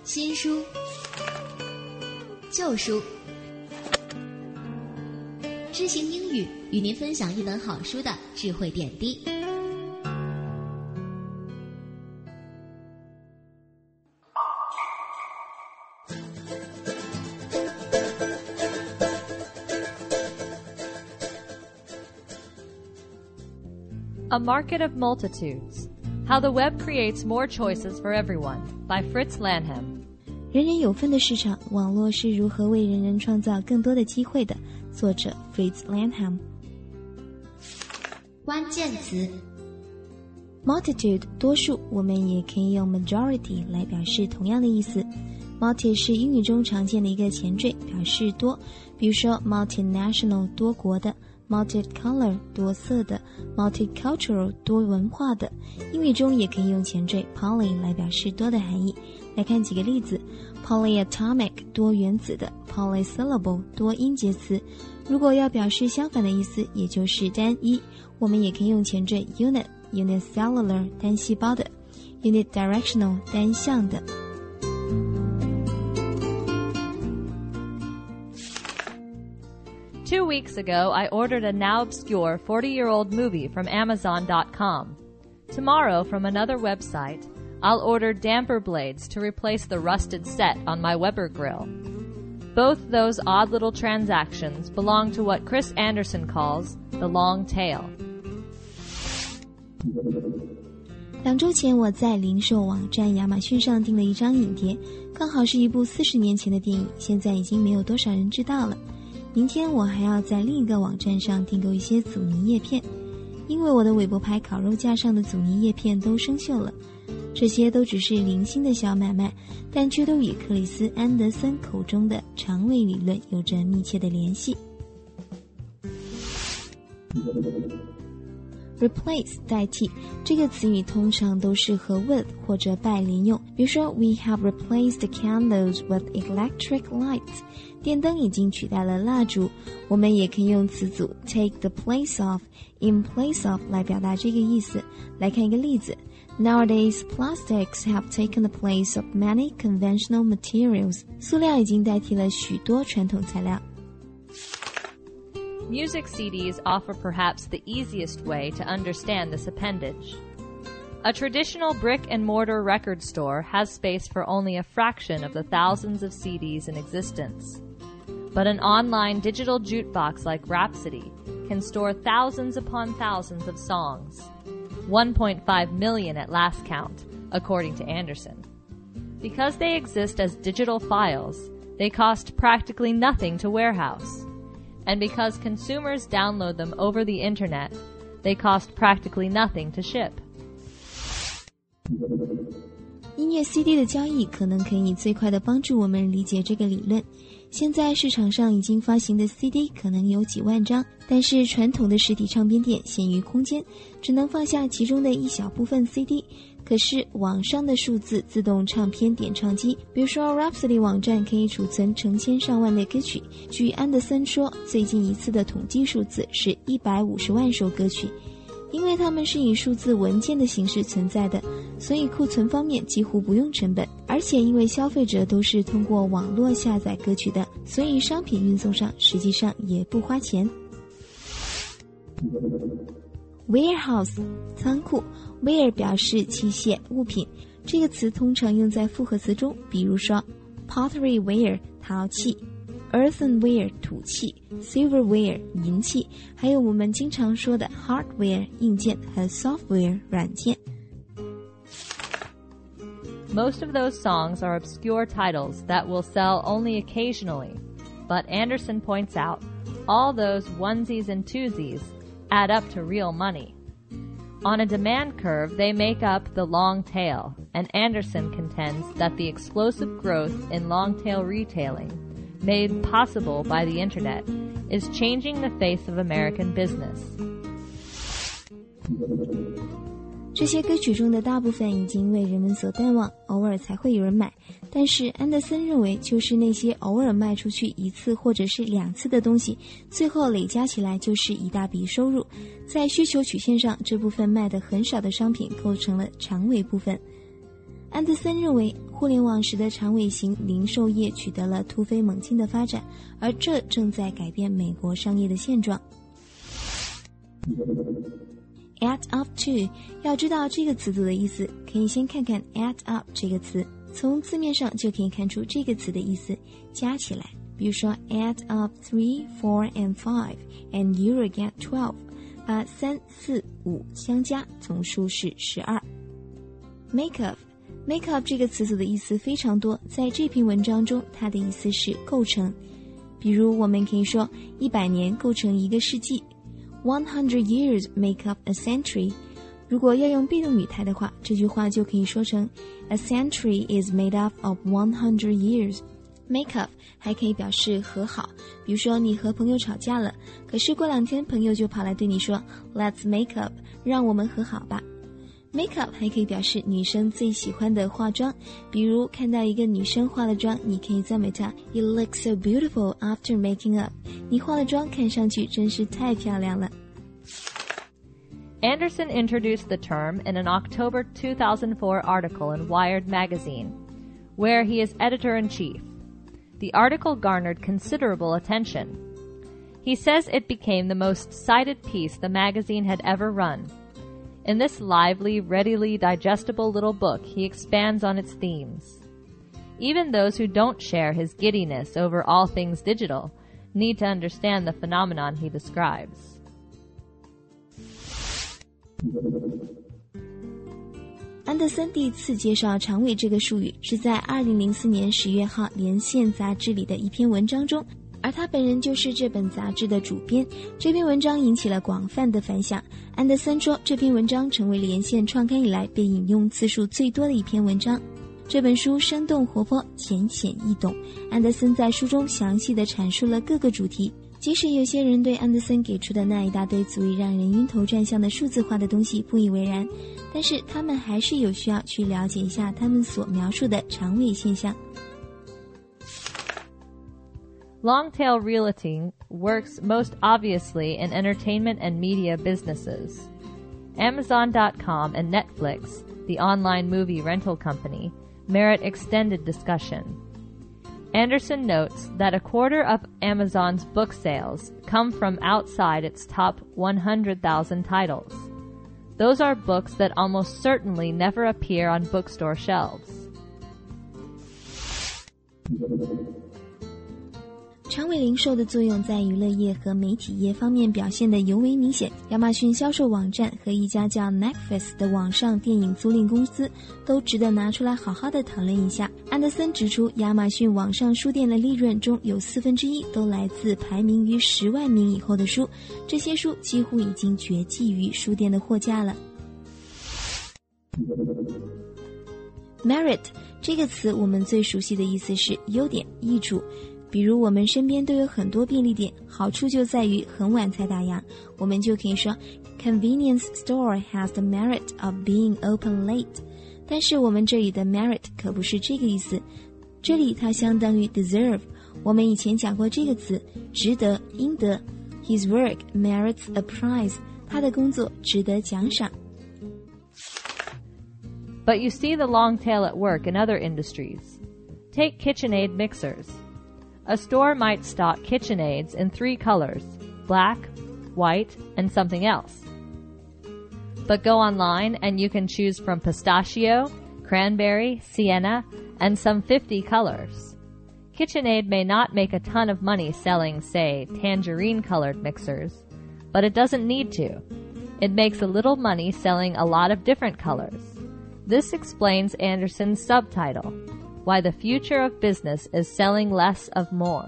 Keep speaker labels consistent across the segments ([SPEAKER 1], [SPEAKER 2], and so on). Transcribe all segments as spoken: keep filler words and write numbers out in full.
[SPEAKER 1] 新书、旧书，知行英语与您分享一本好书的智慧点滴。
[SPEAKER 2] A Market of Multitudes, How the Web Creates More Choices for Everyone, by Fritz Lanham.
[SPEAKER 3] 人人有份的市场，网络是如何为人人创造更多的机会的？作者 Fritz Lanham。
[SPEAKER 1] 关键词
[SPEAKER 3] Multitude 多数，我们也可以用 majority 来表示同样的意思。 Multi 是英语中常见的一个前缀，表示多，比如说 multinational 多国的， multicolor 多色的， multicultural 多文化的。英语中也可以用前缀 poly 来表示多的含义。来看几个例子， polyatomic 多原子的， polysyllable 多音节词。如果要表示相反的意思，也就是单一，我们也可以用前缀 unit unicellular 单细胞的， unidirectional 单向的。
[SPEAKER 2] Two weeks ago, I ordered a now obscure forty-year-old movie from Amazon dot com. Tomorrow, from another website, I'll order damper blades to replace the rusted set on my Weber grill. Both those odd little transactions belong to what Chris Anderson calls the long tail.
[SPEAKER 3] 两周前，我在零售网站亚马逊上订了一张影碟，刚好是一部四十年前的电影，现在已经没有多少人知道了。明天我还要在另一个网站上订购一些阻尼叶片，因为我的韦伯牌烤肉架上的阻尼叶片都生锈了。这些都只是零星的小买卖，但却都与克里斯·安德森口中的长尾理论有着密切的联系。Replace 代替这个词语通常都是和 with 或者 by 连用，比如说 We have replaced the candles with electric lights， 电灯已经取代了蜡烛。我们也可以用词组 take the place of in place of 来表达这个意思。来看一个例子， Nowadays plastics have taken the place of many conventional materials， 塑料已经代替了许多传统材料。
[SPEAKER 2] Music C Ds offer perhaps the easiest way to understand this appendage. A traditional brick-and-mortar record store has space for only a fraction of the thousands of C Ds in existence. But an online digital jukebox like Rhapsody can store thousands upon thousands of songs. one point five million at last count, according to Anderson. Because they exist as digital files, they cost practically nothing to warehouse.And because consumers download them over the internet, they cost practically nothing to ship.
[SPEAKER 3] 音乐 C D 的交易可能可以最快地帮助我们理解这个理论。现在市场上已经发行的 C D 可能有几万张，但是传统的实体唱片店限于空间，只能放下其中的一小部分 C D。可是网上的数字自动唱片点唱机，比如说 Rhapsody 网站可以储存成千上万的歌曲。据安德森说，最近一次的统计数字是一百五十万首歌曲。因为它们是以数字文件的形式存在的，所以库存方面几乎不用成本。而且因为消费者都是通过网络下载歌曲的，所以商品运送上实际上也不花钱。Warehouse 仓库， ware 表示器械物品，这个词通常用在复合词中，比如说 pottery ware 陶器， earthenware 土器， silverware 银器，还有我们经常说的 hardware 硬件和 software 软件。
[SPEAKER 2] Most of those songs are obscure titles that will sell only occasionally, but Anderson points out all those onesies and twosies add up to real money. On a demand curve, they make up the long tail, and Anderson contends that the explosive growth in long-tail retailing, made possible by the internet, is changing the face of American business.
[SPEAKER 3] 这些歌曲中的大部分已经为人们所淡忘，偶尔才会有人买。但是安德森认为，就是那些偶尔卖出去一次或者是两次的东西，最后累加起来就是一大笔收入。在需求曲线上，这部分卖得很少的商品构成了长尾部分。 安德森认为，互联网使得长尾型零售业取得了突飞猛进的发展，而这正在改变美国商业的现状。Add up to， 要知道这个词组的意思，可以先看看 add up 这个词，从字面上就可以看出这个词的意思，加起来。比如说 add up three, four, and five, and you will get twelve， 把三、四、五相加，总数是十二。Make up，make up 这个词组的意思非常多，在这篇文章中，它的意思是构成。比如我们可以说，一百年构成一个世纪。One hundred years make up a century。如果要用be动语态的话，这句话就可以说成 A century is made up of one hundred years。Make up 还可以表示和好，比如说你和朋友吵架了，可是过两天朋友就跑来对你说 Let's make up， 让我们和好吧。Make up 还可以表示女生最喜欢的化妆，比如看到一个女生化了妆，你可以赞美她 You look so beautiful after making up。 你化了妆看上去真是太漂亮了。
[SPEAKER 2] Anderson introduced the term in an October two thousand four article in Wired magazine, where he is editor-in-chief. The article garnered considerable attention. He says it became the most cited piece the magazine had ever run. In this lively, readily digestible little book, he expands on its themes. Even those who don't share his giddiness over all things digital need to understand the phenomenon he describes.
[SPEAKER 3] 安德森第一次介绍长尾这个术语是在二零零四年十月号连线杂志里的一篇文章中，而他本人就是这本杂志的主编。这篇文章引起了广泛的反响。安德森说，这篇文章成为连线创刊以来被引用次数最多的一篇文章。这本书生动活泼，浅显易懂。安德森在书中详细地阐述了各个主题，即使有些人对安德森给出的那一大堆足以让人晕头转向的数字化的东西不以为然，但是他们还是有需要去了解一下他们所描述的长尾现象。
[SPEAKER 2] Long-tail realty works most obviously in entertainment and media businesses. Amazon dot com and Netflix, the online movie rental company, merit extended discussion. Anderson notes that a quarter of Amazon's book sales come from outside its top one hundred thousand titles. Those are books that almost certainly never appear on bookstore shelves.
[SPEAKER 3] 长尾零售的作用在娱乐业和媒体业方面表现得尤为明显。亚马逊销售网站和一家叫 Netflix 的网上电影租赁公司都值得拿出来好好的讨论一下。安德森指出，亚马逊网上书店的利润中有四分之一都来自排名于十万名以后的书，这些书几乎已经绝迹于书店的货架了。Merit 这个词我们最熟悉的意思是优点、益处。比如我们身边都有很多便利店，好处就在于很晚才打烊，我们就可以说 Convenience store has the merit of being open late。 但是我们这里的 merit 可不是这个意思，这里它相当于 deserve。 我们以前讲过这个词，值得、应得。 His work merits a prize， 他的工作值得奖赏。
[SPEAKER 2] But you see the long tail at work in other industries. Take KitchenAid mixers.A store might stock KitchenAids in three colors, black, white, and something else. But go online and you can choose from pistachio, cranberry, sienna, and some fifty colors. KitchenAid may not make a ton of money selling, say, tangerine-colored mixers, but it doesn't need to. It makes a little money selling a lot of different colors. This explains Anderson's subtitle.Why the future of business is selling less of more.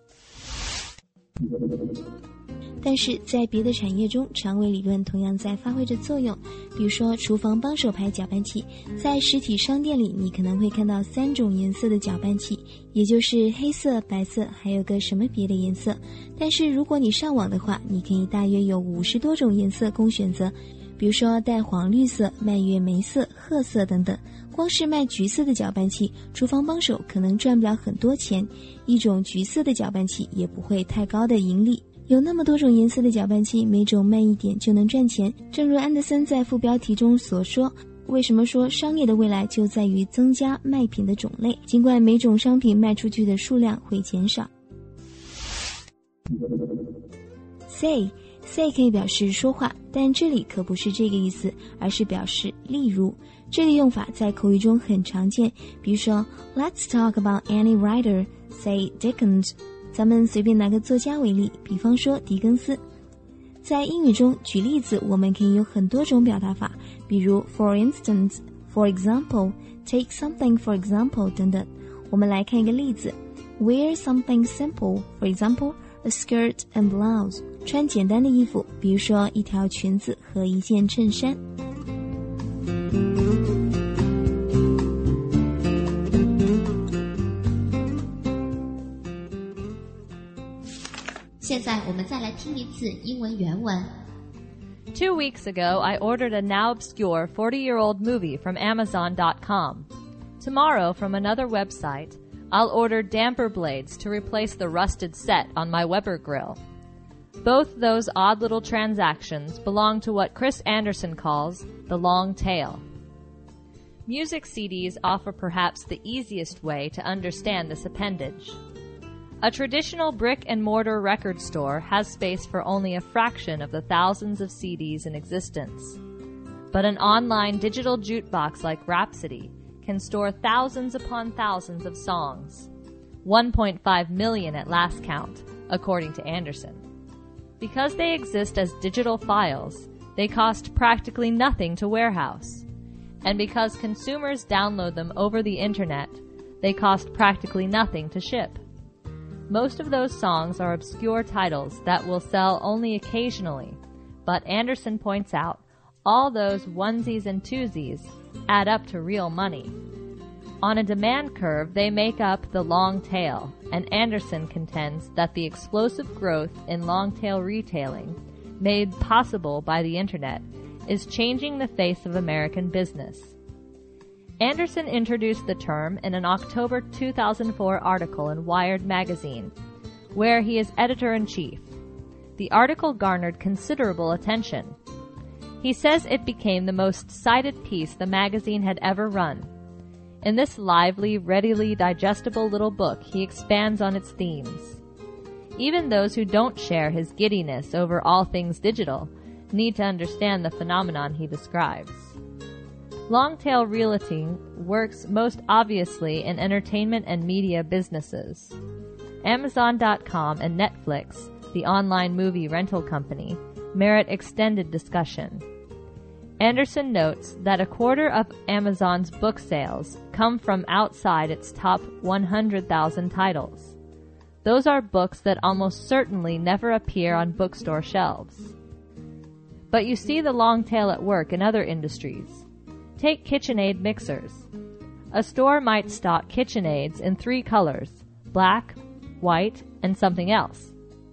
[SPEAKER 3] 但是在别的产业中，长尾理论同样在发挥着作用。比如说厨房帮手牌搅拌器，在实体商店里你可能会看到三种颜色的搅拌器，也就是黑色、白色还有个什么别的颜色。但是如果你上网的话，你可以大约有五十多种颜色供选择，比如说带黄绿色、蔓越莓色、褐色等等。光是卖橘色的搅拌器，厨房帮手可能赚不了很多钱，一种橘色的搅拌器也不会太高的盈利。有那么多种颜色的搅拌器，每种卖一点就能赚钱。正如安德森在副标题中所说， 为什么说商业的未来就在于增加卖品的种类，尽管每种商品卖出去的数量会减少。Say Say 可以表示说话，但这里可不是这个意思，而是表示例如。这个用法在口语中很常见，比如说 Let's talk about any writer, say Dickens。 咱们随便拿个作家为例，比方说狄更斯。在英语中举例子我们可以有很多种表达法，比如 for instance, for example, take something for example 等等。我们来看一个例子， Wear something simple, for example, a skirt and blouse。 穿简单的衣服，比如说一条裙子和一件衬衫。
[SPEAKER 1] 现在我们再来听一次英文原文。
[SPEAKER 2] Two weeks ago, I ordered a now obscure forty-year-old movie from Amazon dot com. Tomorrow, from another website, I'll order damper blades to replace the rusted set on my Weber grill. Both those odd little transactions belong to what Chris Anderson calls the long tail. Music C Ds offer perhaps the easiest way to understand this appendage. A traditional brick-and-mortar record store has space for only a fraction of the thousands of C Ds in existence. But an online digital jukebox like Rhapsody can store thousands upon thousands of songs, one point five million at last count, according to Anderson. Because they exist as digital files, they cost practically nothing to warehouse. And because consumers download them over the internet, they cost practically nothing to ship. Most of those songs are obscure titles that will sell only occasionally, but Anderson points out all those onesies and twosies add up to real money. On a demand curve, they make up the long tail, and Anderson contends that the explosive growth in long-tail retailing, made possible by the internet, is changing the face of American business. Anderson introduced the term in an October two thousand four article in Wired magazine, where he is editor-in-chief. The article garnered considerable attention. He says it became the most cited piece the magazine had ever run. In this lively, readily digestible little book, he expands on its themes. Even those who don't share his giddiness over all things digital need to understand the phenomenon he describes. Long-tail realty works most obviously in entertainment and media businesses. Amazon dot com and Netflix, the online movie rental company, merit extended discussion. Anderson notes that a quarter of Amazon's book sales come from outside its top one hundred thousand titles. Those are books that almost certainly never appear on bookstore shelves. But you see the long tail at work in other industries. Take KitchenAid mixers. A store might stock KitchenAids in three colors, black, white, and something else.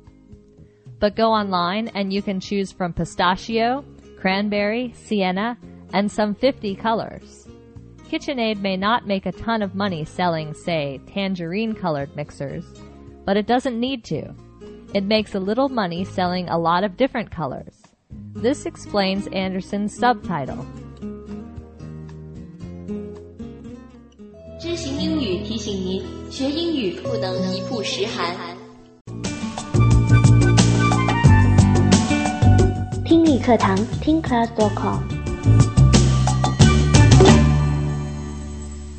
[SPEAKER 2] But go online and you can choose from pistachio, cranberry, sienna, and some fifty colors. KitchenAid may not make a ton of money selling, say, tangerine-colored mixers, but it doesn't need to. It makes a little money selling a lot of different colors. This explains Anderson's subtitle.
[SPEAKER 1] 知行英语提醒您，学英语不能一曝十寒。
[SPEAKER 4] 听力课堂听 class dot com